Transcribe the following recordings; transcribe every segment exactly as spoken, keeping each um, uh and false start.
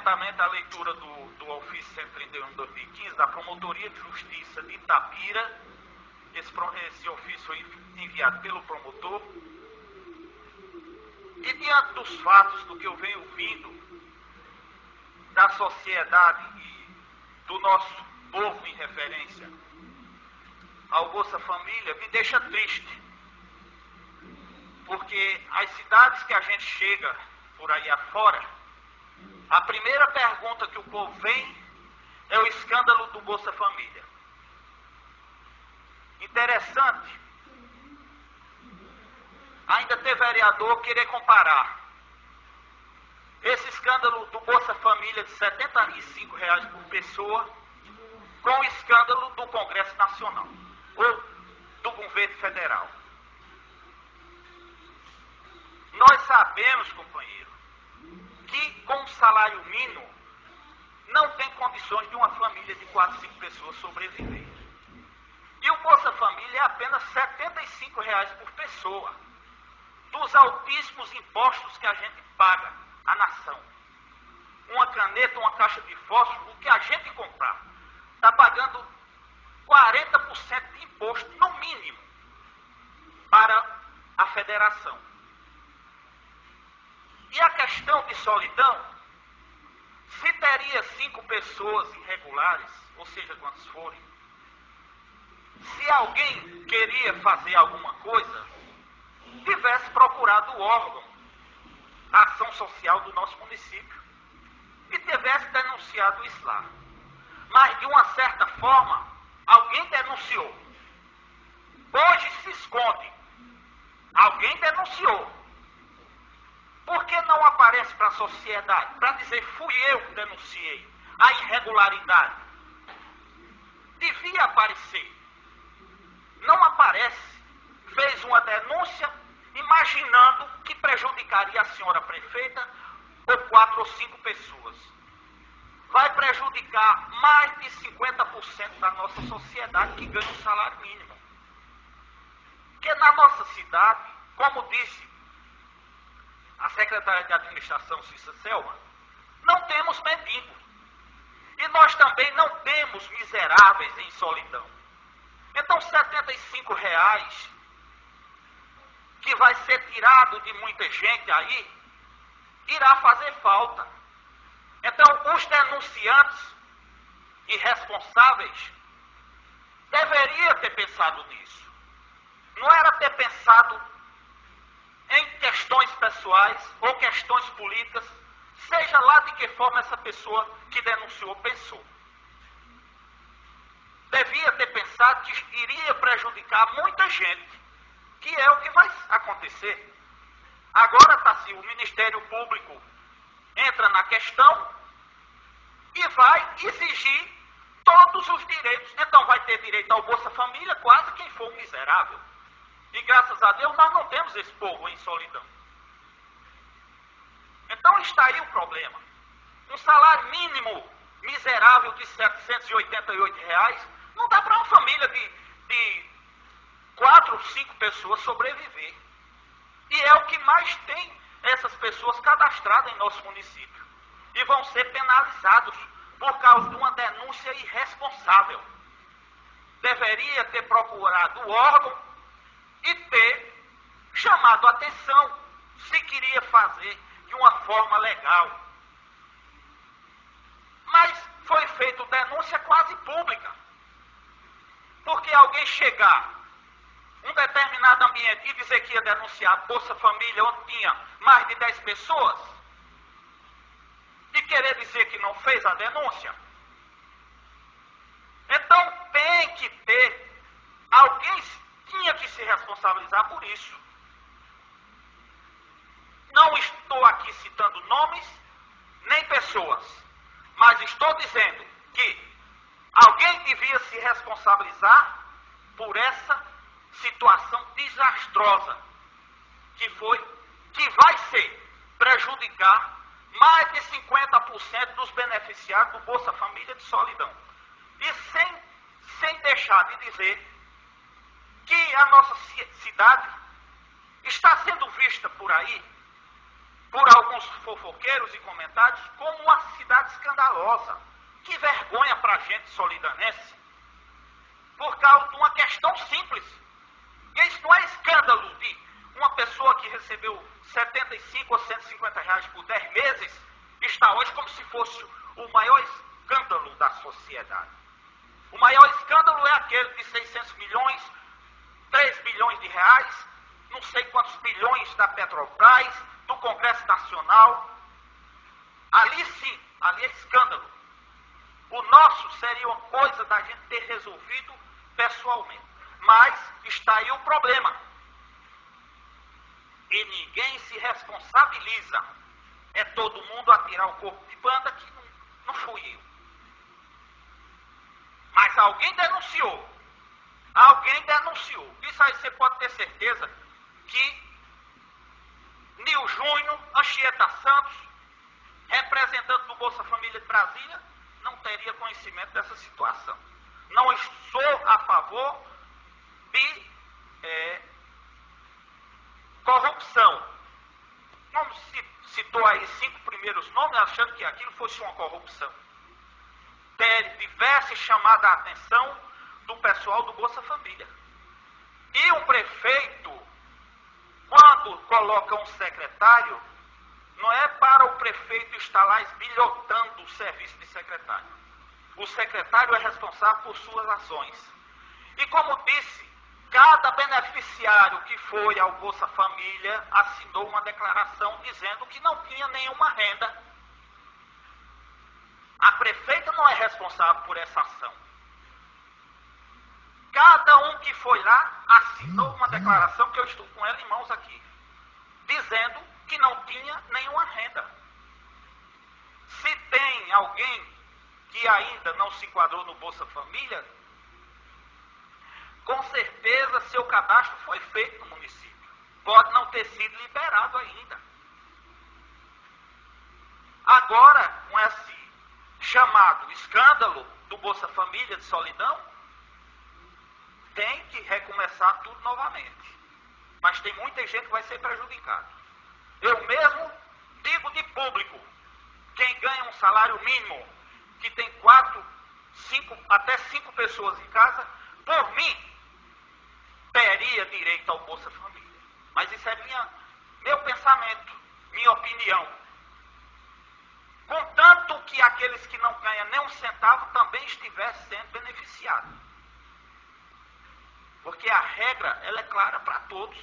atentamente a leitura do, do ofício cento e trinta e um de dois mil e quinze da Promotoria de Justiça de Itapira. Esse, esse ofício foi enviado pelo promotor. E diante dos fatos do que eu venho ouvindo da sociedade e do nosso povo em referência ao Bolsa Família, me deixa triste. Porque as cidades que a gente chega por aí afora, a primeira pergunta que o povo vem é o escândalo do Bolsa Família. Interessante, ainda ter vereador querer comparar esse escândalo do Bolsa Família de setenta e cinco reais por pessoa com o escândalo do Congresso Nacional ou do governo federal. Nós sabemos, companheiro, que com o salário mínimo não tem condições de uma família de quatro, cinco pessoas sobreviver. E o Bolsa Família é apenas setenta e cinco reais por pessoa, dos altíssimos impostos que a gente paga à nação. Uma caneta, uma caixa de fósforo, o que a gente comprar, está pagando quarenta por cento de imposto, no mínimo, para a federação. E a questão de solidão, se teria cinco pessoas irregulares, ou seja, quantos forem, se alguém queria fazer alguma coisa, tivesse procurado o órgão, a ação social do nosso município, e tivesse denunciado isso lá. Mas, de uma certa forma, alguém denunciou. Hoje se esconde. Alguém denunciou. Por que não aparece para a sociedade? Para dizer, fui eu que denunciei a irregularidade. Devia aparecer. Não aparece. Fez uma denúncia, imaginando que prejudicaria a senhora prefeita ou quatro ou cinco pessoas. Vai prejudicar mais de cinquenta por cento da nossa sociedade que ganha um salário mínimo. Porque na nossa cidade, como disse a secretária de Administração, Cissa Selma, não temos mendigos. E nós também não temos miseráveis em solidão. Então, setenta e cinco reais, que vai ser tirado de muita gente aí, irá fazer falta. Então, os denunciantes irresponsáveis deveriam ter pensado nisso. Não era ter pensado em questões pessoais ou questões políticas, seja lá de que forma essa pessoa que denunciou pensou. Devia ter pensado que iria prejudicar muita gente, que é o que vai acontecer. Agora está assim, o Ministério Público entra na questão e vai exigir todos os direitos. Então vai ter direito ao Bolsa Família quase quem for um miserável. E graças a Deus nós não temos esse povo em solidão. Então está aí o problema. Um salário mínimo miserável de setecentos e oitenta e oito reais não dá para uma família de, de quatro ou cinco pessoas sobreviver. E é o que mais tem essas pessoas cadastradas em nosso município. E vão ser penalizados por causa de uma denúncia irresponsável. Deveria ter procurado o órgão e ter chamado a atenção se queria fazer de uma forma legal. Mas foi feita denúncia quase pública. Porque alguém chegar em um determinado ambiente e dizer que ia denunciar a Bolsa Família onde tinha mais de dez pessoas e querer dizer que não fez a denúncia. Então tem que ter, alguém tinha que se responsabilizar por isso. Não estou aqui citando nomes nem pessoas, mas estou dizendo que alguém devia se responsabilizar por essa situação desastrosa que foi, que vai ser prejudicar mais de cinquenta por cento dos beneficiários do Bolsa Família de Solidão. E sem, sem deixar de dizer que a nossa cidade está sendo vista por aí por alguns fofoqueiros e comentários como uma cidade escandalosa. Que vergonha para a gente solidanense, por causa de uma questão simples. E isso não é escândalo de uma pessoa que recebeu setenta e cinco ou cento e cinquenta reais por dez meses, está hoje como se fosse o maior escândalo da sociedade. O maior escândalo é aquele de seiscentos milhões, três bilhões de reais, não sei quantos bilhões da Petrobras, do Congresso Nacional. Ali sim, ali é escândalo. O nosso seria uma coisa da gente ter resolvido pessoalmente. Mas está aí o problema. E ninguém se responsabiliza. É todo mundo a tirar o corpo de banda que não, não fui eu. Mas alguém denunciou. Alguém denunciou. Isso aí você pode ter certeza que Nil Júnior, Anchieta Santos, representante do Bolsa Família de Brasília, não teria conhecimento dessa situação. Não sou a favor de é, corrupção. Não citou aí cinco primeiros nomes, achando que aquilo fosse uma corrupção. Tivesse chamado a atenção do pessoal do Bolsa Família. E um prefeito, quando coloca um secretário, não é para o prefeito estar lá esbilhotando o serviço de secretário. O secretário é responsável por suas ações. E como disse, cada beneficiário que foi ao Bolsa Família assinou uma declaração dizendo que não tinha nenhuma renda. A prefeita não é responsável por essa ação. Cada um que foi lá assinou uma declaração, que eu estou com ela em mãos aqui, dizendo que não tinha nenhuma renda. Se tem alguém que ainda não se enquadrou no Bolsa Família, com certeza seu cadastro foi feito no município. Pode não ter sido liberado ainda. Agora, com esse chamado escândalo do Bolsa Família de Solidão, tem que recomeçar tudo novamente. Mas tem muita gente que vai ser prejudicada. Eu mesmo digo de público, quem ganha um salário mínimo, que tem quatro, cinco, até cinco pessoas em casa, por mim, teria direito ao Bolsa Família. Mas isso é minha, meu pensamento, minha opinião. Contanto que aqueles que não ganham nem um centavo também estivessem sendo beneficiados. Porque a regra, ela é clara para todos.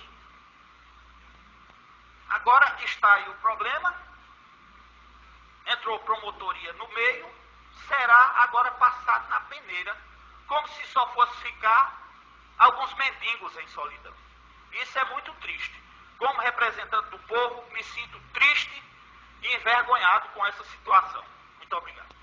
Agora está aí o problema, entrou promotoria no meio, será agora passado na peneira, como se só fosse ficar alguns mendigos em solidão. Isso é muito triste. Como representante do povo, me sinto triste e envergonhado com essa situação. Muito obrigado.